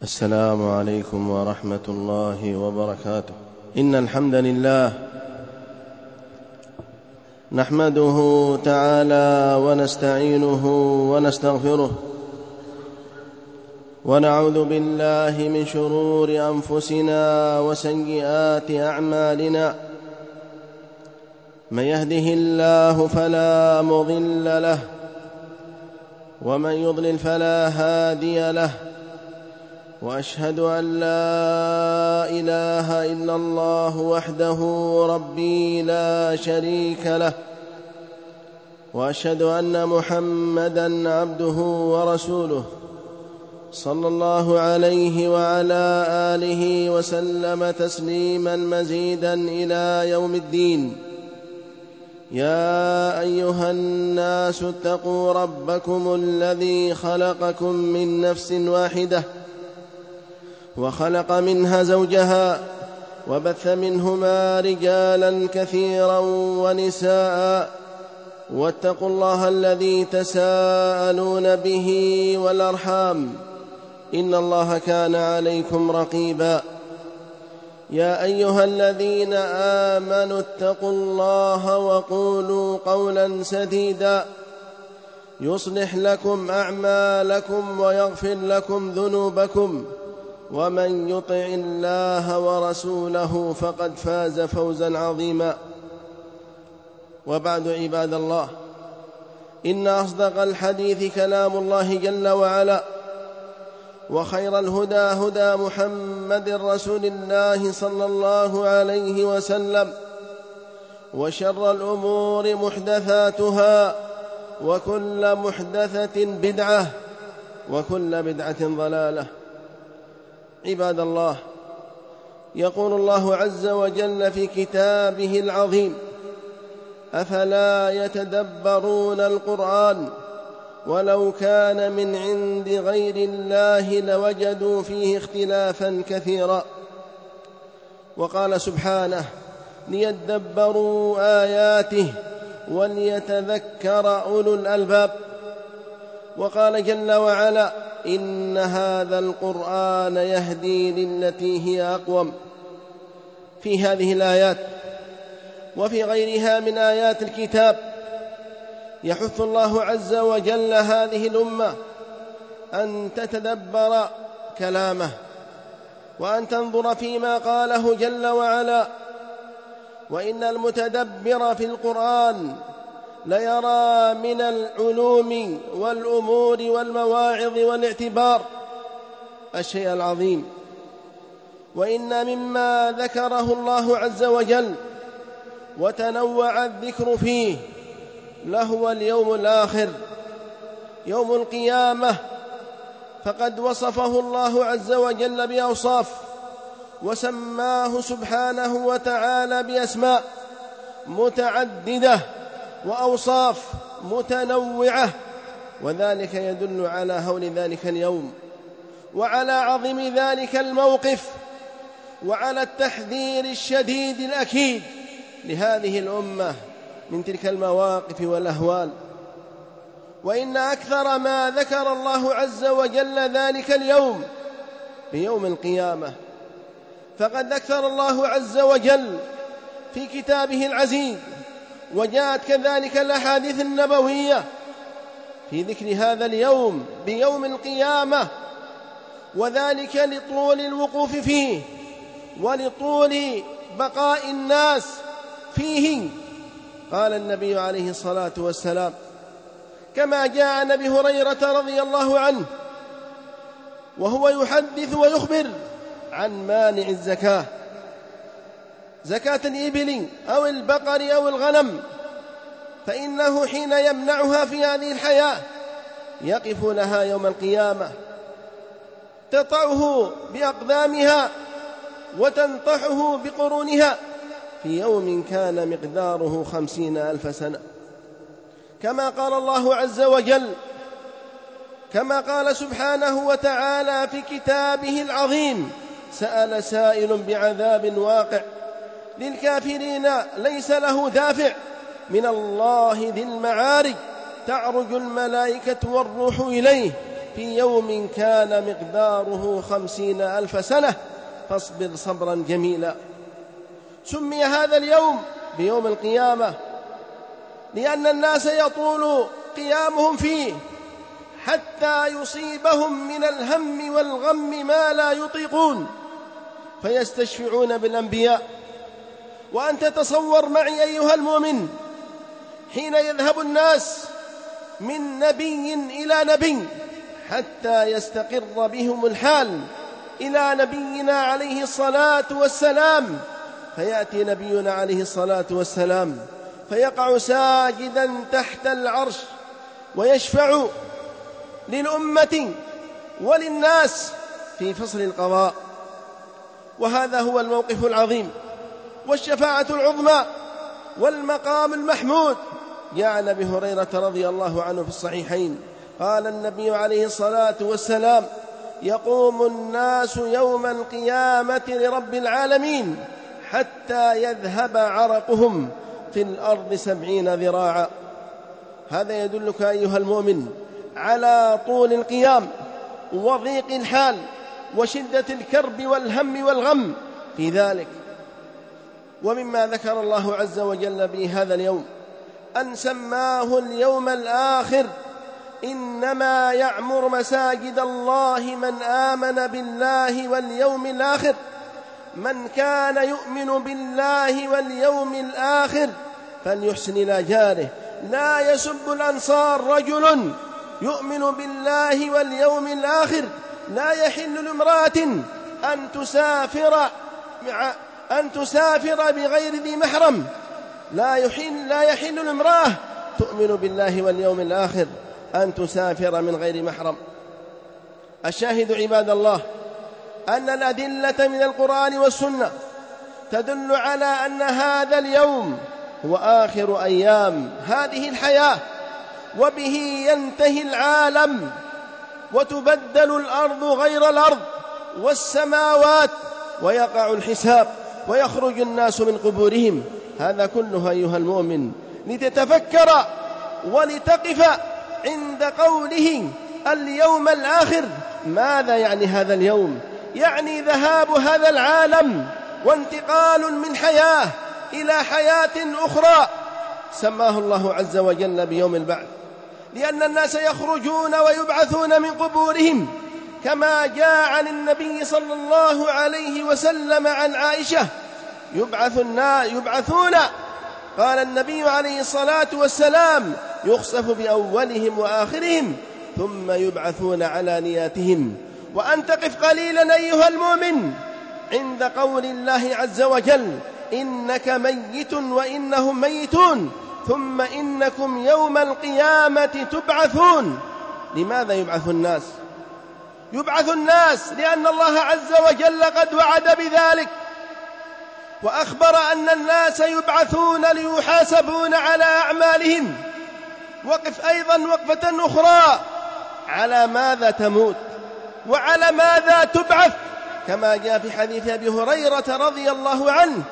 السلام عليكم ورحمة الله وبركاته. إن الحمد لله نحمده تعالى ونستعينه ونستغفره، ونعوذ بالله من شرور أنفسنا وسيئات أعمالنا. من يهده الله فلا مضل له، ومن يضلل فلا هادي له، وأشهد أن لا إله إلا الله وحده ربي لا شريك له، وأشهد أن محمدًا عبده ورسوله صلى الله عليه وعلى آله وسلم تسليمًا مزيدًا إلى يوم الدين. يا أيها الناس اتقوا ربكم الذي خلقكم من نفس واحدة، وخلق منها زوجها، وبث منهما رجالا كثيرا ونساء، واتقوا الله الذي تساءلون به والأرحام، إن الله كان عليكم رقيبا. يا أيها الذين آمنوا اتقوا الله وقولوا قولا سديدا يصلح لكم أعمالكم ويغفر لكم ذنوبكم، ومن يطع الله ورسوله فقد فاز فوزا عظيما. وبعد، عباد الله، إن أصدق الحديث كلام الله جل وعلا، وخير الهدى هدى محمد رسول الله صلى الله عليه وسلم، وشر الأمور محدثاتها، وكل محدثة بدعة، وكل بدعة ضلالة. عباد الله، يقول الله عز وجل في كتابه العظيم: أفلا يتدبرون القرآن ولو كان من عند غير الله لوجدوا فيه اختلافا كثيرا. وقال سبحانه: ليدبروا آياته وليتذكر أولو الألباب. وقال جل وعلا: إن هذا القرآن يهدي للتي هي أقوم. في هذه الآيات وفي غيرها من آيات الكتاب يحث الله عز وجل هذه الأمة أن تتدبر كلامه، وأن تنظر فيما قاله جل وعلا. وإن المتدبر في القرآن ليرى من العلوم والأمور والمواعظ والاعتبار الشيء العظيم. وإن مما ذكره الله عز وجل وتنوع الذكر فيه لهو اليوم الآخر، يوم القيامة. فقد وصفه الله عز وجل بأوصاف، وسماه سبحانه وتعالى بأسماء متعددة وأوصاف متنوعة، وذلك يدل على هول ذلك اليوم، وعلى عظم ذلك الموقف، وعلى التحذير الشديد الأكيد لهذه الأمة من تلك المواقف والأهوال. وإن أكثر ما ذكر الله عز وجل ذلك اليوم بيوم القيامة، فقد ذكر الله عز وجل في كتابه العزيز، وجاءت كذلك الأحاديث النبوية في ذكر هذا اليوم بيوم القيامة، وذلك لطول الوقوف فيه ولطول بقاء الناس فيه. قال النبي عليه الصلاة والسلام كما جاء عن أبي هريرة رضي الله عنه وهو يحدث ويخبر عن مانع الزكاة، زكاة الإبل أو البقر أو الغنم، فإنه حين يمنعها في هذه الحياة يقف لها يوم القيامة، تطعه بأقدامها وتنطحه بقرونها في يوم كان مقداره 50,000 سنة. كما قال الله عز وجل، كما قال سبحانه وتعالى في كتابه العظيم: سأل سائل بعذاب واقع للكافرين ليس له دافع من الله ذي المعارج تعرج الملائكة والروح إليه في يوم كان مقداره 50,000 سنة فاصبر صبرا جميلا. سمي هذا اليوم بيوم القيامة لأن الناس يطول قيامهم فيه حتى يصيبهم من الهم والغم ما لا يطيقون فيستشفعون بالأنبياء. وأنت تصور معي أيها المؤمن حين يذهب الناس من نبي إلى نبي حتى يستقر بهم الحال إلى نبينا عليه الصلاة والسلام، فيأتي نبينا عليه الصلاة والسلام فيقع ساجدا تحت العرش ويشفع للأمة وللناس في فصل القضاء. وهذا هو الموقف العظيم والشفاعة العظمى والمقام المحمود. جاء عن أبي هريرة رضي الله عنه في الصحيحين قال النبي عليه الصلاة والسلام: يقوم الناس يوم القيامة لرب العالمين حتى يذهب عرقهم في الأرض 70 ذراعا. هذا يدلك أيها المؤمن على طول القيام وضيق الحال وشدة الكرب والهم والغم في ذلك. ومما ذكر الله عز وجل به هذا اليوم أن سماه اليوم الآخر. إنما يعمر مساجد الله من آمن بالله واليوم الآخر. من كان يؤمن بالله واليوم الآخر فليحسن إلى جاره. لا يسب الأنصار رجل يؤمن بالله واليوم الآخر. لا يحل لامرأة أن تسافر بغير ذي محرم. لا يحل لامرأة تؤمن بالله واليوم الآخر أن تسافر من غير محرم. الشاهد عباد الله أن الأدلة من القرآن والسنة تدل على أن هذا اليوم هو آخر أيام هذه الحياة، وبه ينتهي العالم وتبدل الأرض غير الأرض والسماوات ويقع الحساب ويخرج الناس من قبورهم. هذا كله أيها المؤمن لتتفكر ولتقف عند قوله اليوم الآخر. ماذا يعني هذا اليوم؟ يعني ذهاب هذا العالم وانتقال من حياة إلى حياة أخرى سماه الله عز وجل بيوم البعث، لأن الناس يخرجون ويبعثون من قبورهم كما جاء عن النبي صلى الله عليه وسلم عن عائشة: يبعثون قال النبي عليه الصلاة والسلام: يخسف بأولهم وآخرهم ثم يبعثون على نياتهم. وأن تقف قليلا أيها المؤمن عند قول الله عز وجل: إنك ميت وإنهم ميتون ثم إنكم يوم القيامة تبعثون. لماذا يبعث الناس؟ يبعث الناس لأن الله عز وجل قد وعد بذلك، وأخبر أن الناس يبعثون ليحاسبون على أعمالهم. وقف أيضا وقفة أخرى: على ماذا تموت وعلى ماذا تبعث؟ كما جاء في حديث أبي هريرة رضي الله عنه: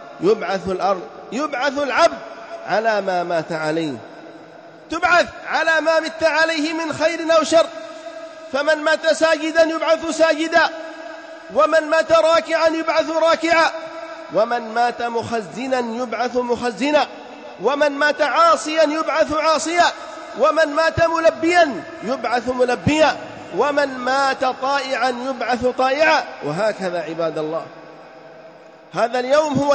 يبعث العبد على ما مات عليه. تبعث على ما مت عليه من خير أو شر. فمن مات ساجدا يبعث ساجدا، ومن مات راكعا يبعث راكعا، ومن مات مخزنا يبعث مخزنا، ومن مات عاصيا يبعث عاصيا، ومن مات ملبيا يبعث ملبيا، ومن مات طائعا يبعث طائعا. وهكذا عباد الله. هذا اليوم هو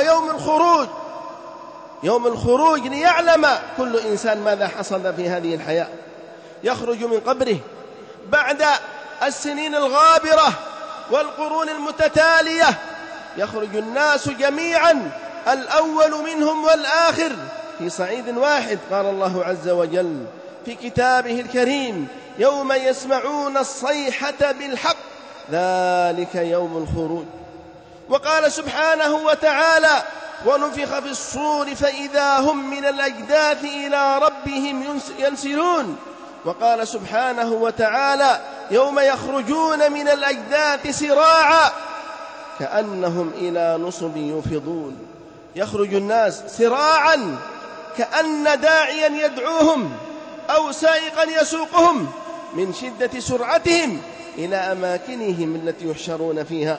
يوم الخروج ليعلم كل إنسان ماذا حصل في هذه الحياة. يخرج من قبره بعد السنين الغابرة والقرون المتتالية. يخرج الناس جميعا الأول منهم والآخر في صعيد واحد. قال الله عز وجل في كتابه الكريم: يوم يسمعون الصيحة بالحق ذلك يوم الخروج. وقال سبحانه وتعالى: ونفخ في الصور فإذا هم من الأجداث إلى ربهم ينسلون. وقال سبحانه وتعالى: يوم يخرجون من الأجداث سراعا كأنهم إلى نصب يوفضون. يخرج الناس سراعا كأن داعيا يدعوهم أو سائقا يسوقهم من شدة سرعتهم إلى أماكنهم التي يحشرون فيها.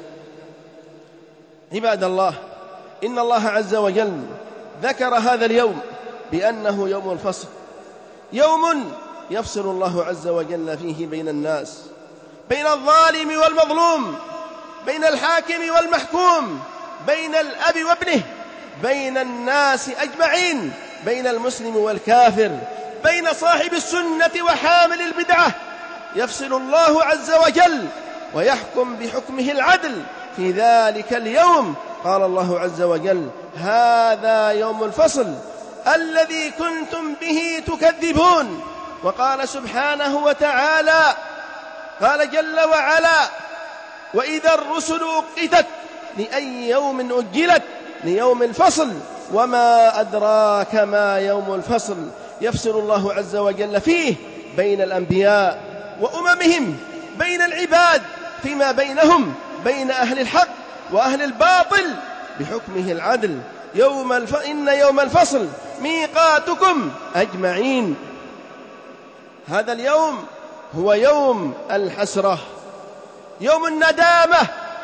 عباد الله، إن الله عز وجل ذكر هذا اليوم بأنه يوم الفصل، يوم يفصل الله عز وجل فيه بين الناس، بين الظالم والمظلوم، بين الحاكم والمحكوم، بين الأب وابنه، بين الناس أجمعين، بين المسلم والكافر، بين صاحب السنة وحامل البدعة. يفصل الله عز وجل ويحكم بحكمه العدل في ذلك اليوم. قال الله عز وجل: هذا يوم الفصل الذي كنتم به تكذبون. وقال سبحانه وتعالى، قال جل وعلا: وإذا الرسل أقتت لأي يوم أجلت ليوم الفصل وما أدراك ما يوم الفصل. يفصل الله عز وجل فيه بين الأنبياء وأممهم، بين العباد فيما بينهم، بين أهل الحق وأهل الباطل بحكمه العدل. إن يوم الفصل ميقاتكم أجمعين. هذا اليوم هو يوم الحسرة، يوم الندامة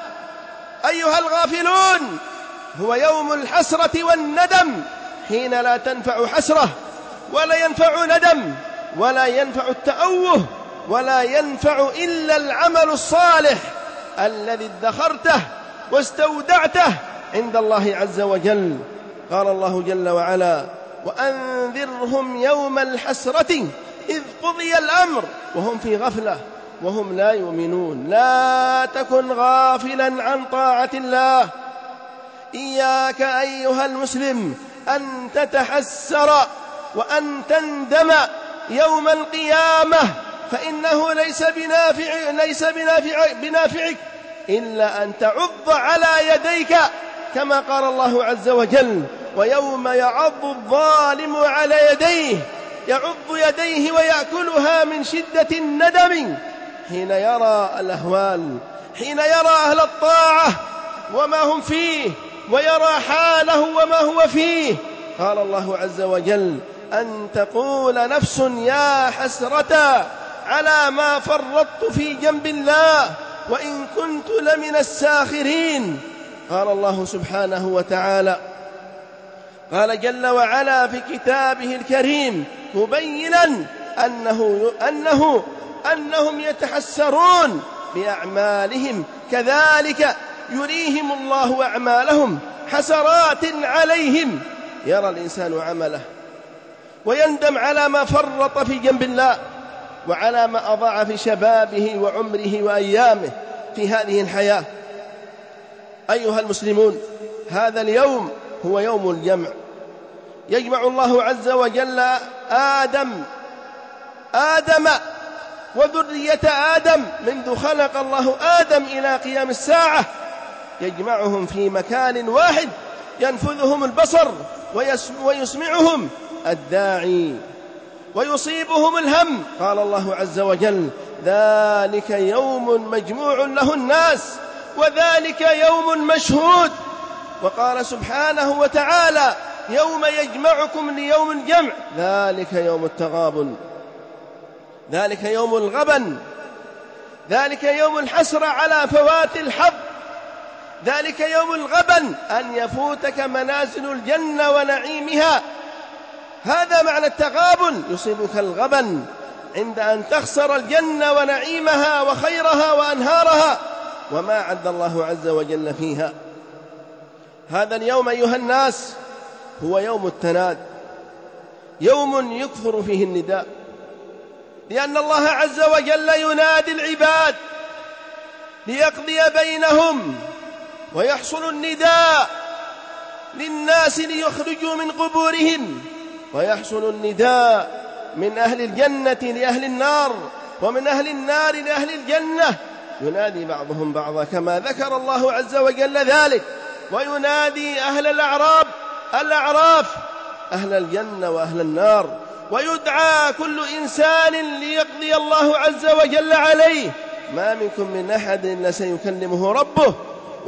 أيها الغافلون، هو يوم الحسرة والندم، حين لا تنفع حسرة ولا ينفع ندم ولا ينفع التأوه ولا ينفع إلا العمل الصالح الذي ادخرته واستودعته عند الله عز وجل. قال الله جل وعلا: وأنذرهم يوم الحسرة إذ قضي الأمر وهم في غفلة وهم لا يؤمنون. لا تكن غافلا عن طاعة الله. إياك أيها المسلم أن تتحسر وأن تندم يوم القيامة، فإنه ليس بنافعك إلا أن تعض على يديك، كما قال الله عز وجل: ويوم يعض الظالم على يديه، يعض يديه ويأكلها من شدة الندم حين يرى الأهوال، حين يرى أهل الطاعة وما هم فيه، ويرى حاله وما هو فيه. قال الله عز وجل: أن تقول نفس يا حسرة على ما فرطت في جنب الله وإن كنت لمن الساخرين. قال الله سبحانه وتعالى، قال جل وعلا في كتابه الكريم مبينا أنهم يتحسرون بأعمالهم، كذلك يريهم الله أعمالهم حسرات عليهم. يرى الإنسان عمله ويندم على ما فرط في جنب الله وعلى ما أضاع في شبابه وعمره وأيامه في هذه الحياة. أيها المسلمون، هذا اليوم هو يوم الجمع. يجمع الله عز وجل آدم وذرية آدم منذ خلق الله آدم إلى قيام الساعة، يجمعهم في مكان واحد ينفذهم البصر ويسمعهم الداعي ويصيبهم الهم. قال الله عز وجل: ذلك يوم مجموع له الناس وذلك يوم مشهود. وقال سبحانه وتعالى: يوم يجمعكم ليوم الجمع ذلك يوم التغابن، ذلك يوم الغبن، ذلك يوم الحسرة على فوات الحظ، ذلك يوم الغبن أن يفوتك منازل الجنة ونعيمها. هذا معنى التغابن، يصيبك الغبن عند أن تخسر الجنة ونعيمها وخيرها وأنهارها وما عد الله عز وجل فيها. هذا اليوم أيها الناس هو يوم التناد، يوم يكثر فيه النداء، لأن الله عز وجل ينادي العباد ليقضي بينهم، ويحصل النداء للناس ليخرجوا من قبورهم، ويحصل النداء من أهل الجنة لأهل النار، ومن أهل النار لأهل الجنة. ينادي بعضهم بعضا كما ذكر الله عز وجل ذلك، وينادي أهل الأعراف أهل الجنة وأهل النار، ويدعى كل إنسان ليقضي الله عز وجل عليه. ما منكم من أحد إلا سيكلمه ربه.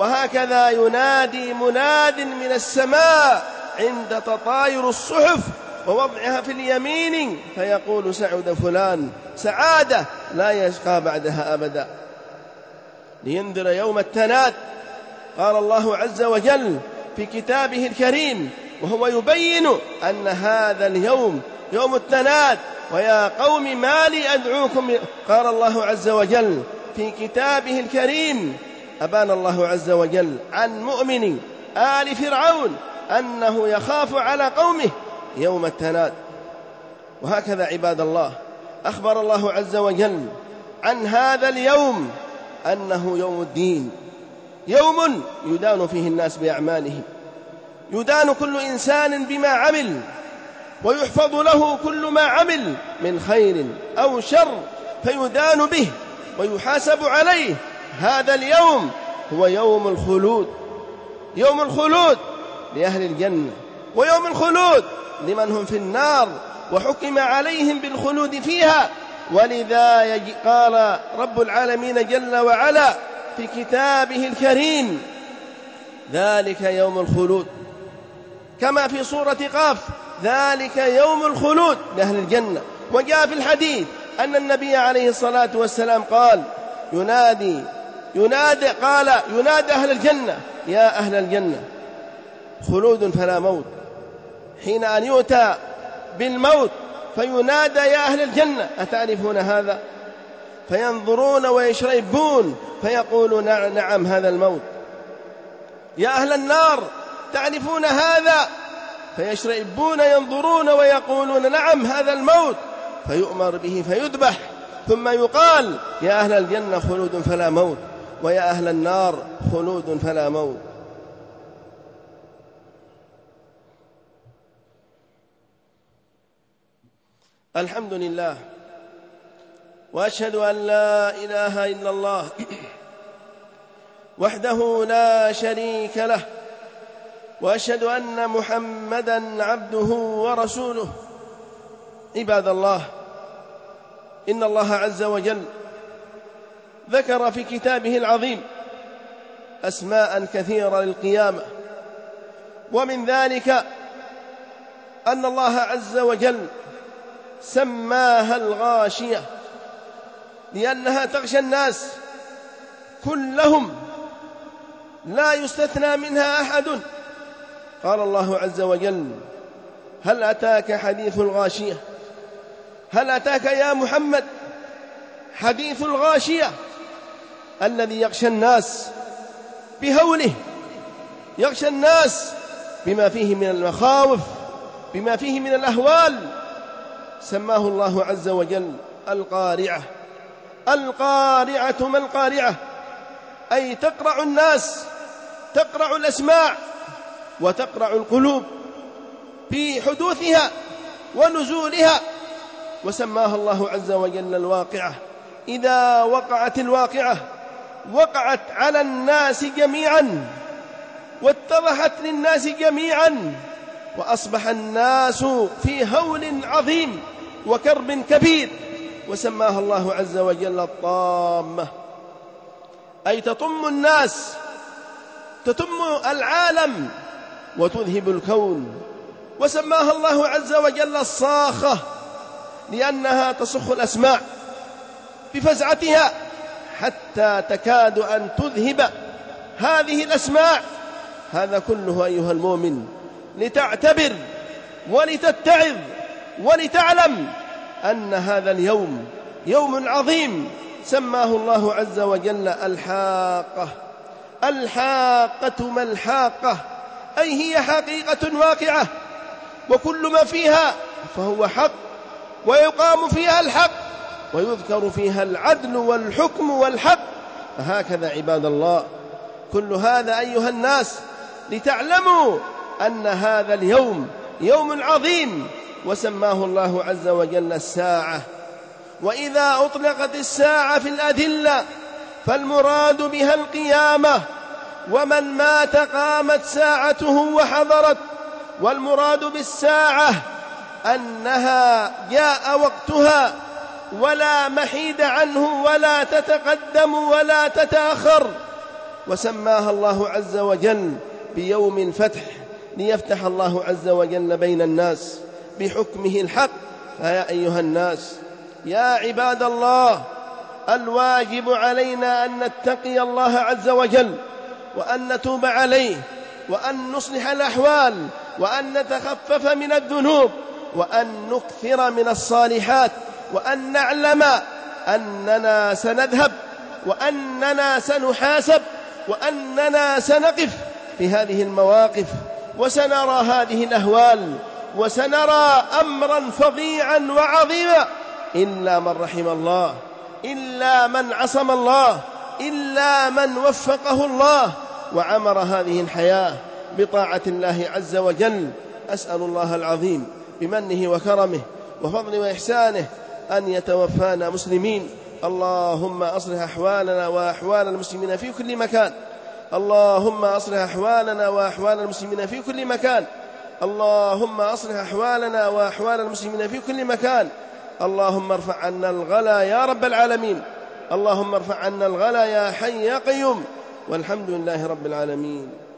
وهكذا ينادي مناد من السماء عند تطاير الصحف ووضعها في اليمين فيقول سعد فلان سعادة لا يشقى بعدها أبدا. لينذر يوم التناد. قال الله عز وجل في كتابه الكريم وهو يبين أن هذا اليوم يوم التناد: ويا قوم ما لي أدعوكم. قال الله عز وجل في كتابه الكريم أبان الله عز وجل عن مؤمن آل فرعون أنه يخاف على قومه يوم التناد. وهكذا عباد الله أخبر الله عز وجل عن هذا اليوم أنه يوم الدين، يوم يدان فيه الناس بأعمالهم، يدان كل إنسان بما عمل، ويحفظ له كل ما عمل من خير أو شر فيدان به ويحاسب عليه. هذا اليوم هو يوم الخلود، يوم الخلود لأهل الجنة، ويوم الخلود لمن هم في النار وحكم عليهم بالخلود فيها. ولذا قال رب العالمين جل وعلا في كتابه الكريم: ذلك يوم الخلود. كما في سورة قاف: ذلك يوم الخلود لأهل الجنة. وجاء في الحديث أن النبي عليه الصلاة والسلام قال: ينادي أهل الجنة: يا أهل الجنة خلود فلا موت. حين أن يؤتى بالموت فينادى: يا أهل الجنة أتعرفون هذا؟ فينظرون ويشربون فيقولون: نعم هذا الموت. يا أهل النار تعرفون هذا؟ فيشربون ينظرون ويقولون: نعم هذا الموت. فيؤمر به فيذبح، ثم يقال: يا أهل الجنة خلود فلا موت، ويا أهل النار خلود فلا موت. الحمد لله، وأشهد أن لا إله إلا الله وحده لا شريك له، وأشهد أن محمدًا عبده ورسوله. عباد الله، إن الله عز وجل ذكر في كتابه العظيم أسماء كثيرة للقيامة، ومن ذلك أن الله عز وجل سماها الغاشية، لأنها تغشى الناس كلهم لا يستثنى منها أحد. قال الله عز وجل: هل أتاك حديث الغاشية؟ هل أتاك يا محمد حديث الغاشية الذي يغشى الناس بهوله، يغشى الناس بما فيه من المخاوف، بما فيه من الأهوال. سماه الله عز وجل القارعة. القارعة ما القارعة؟ أي تقرع الناس، تقرع الأسماع وتقرع القلوب في حدوثها ونزولها. وسماها الله عز وجل الواقعة. إذا وقعت الواقعة وقعت على الناس جميعا، واتضحت للناس جميعا، وأصبح الناس في هول عظيم وكرب كبير. وسماها الله عز وجل الطامة، أي تطم الناس، تتم العالم وتذهب الكون. وسماها الله عز وجل الصاخة، لأنها تصخ الأسماع بفزعتها حتى تكاد أن تذهب هذه الأسماع. هذا كله أيها المؤمن لتعتبر ولتتعظ ولتعلم أن هذا اليوم يوم عظيم. سماه الله عز وجل الحاقة. الحاقة ما الحاقة؟ أي هي حقيقة واقعة، وكل ما فيها فهو حق، ويقام فيها الحق، ويذكر فيها العدل والحكم والحق. فهكذا عباد الله، كل هذا أيها الناس لتعلموا أن هذا اليوم يوم عظيم. وسماه الله عز وجل الساعة. وإذا أطلقت الساعة في الأدلة فالمراد بها القيامة، ومن مات قامت ساعته وحضرت. والمراد بالساعة أنها جاء وقتها ولا محيد عنه، ولا تتقدم ولا تتأخر. وسماها الله عز وجل بيوم الفتح، ليفتح الله عز وجل بين الناس بحكمه الحق. فيا أيها الناس، يا عباد الله، الواجب علينا أن نتقي الله عز وجل، وأن نتوب عليه، وأن نصلح الأحوال، وأن نتخفف من الذنوب، وأن نكثر من الصالحات، وأن نعلم أننا سنذهب، وأننا سنحاسب، وأننا سنقف في هذه المواقف، وسنرى هذه الأهوال، وسنرى أمرا فظيعا وعظيما، إلا من رحم الله، إلا من عصم الله، إلا من وفقه الله وعمر هذه الحياة بطاعة الله عز وجل. أسأل الله العظيم بمنه وكرمه وفضله وإحسانه أن يتوفانا مسلمين. اللهم أصلح أحوالنا وأحوال المسلمين في كل مكان. اللهم أصلح أحوالنا وأحوال المسلمين في كل مكان. اللهم أصلح أحوالنا وأحوال المسلمين في كل مكان. اللهم ارفع عنا الغلا يا رب العالمين. اللهم ارفع عنا الغلا يا حي يا قيوم. والحمد لله رب العالمين.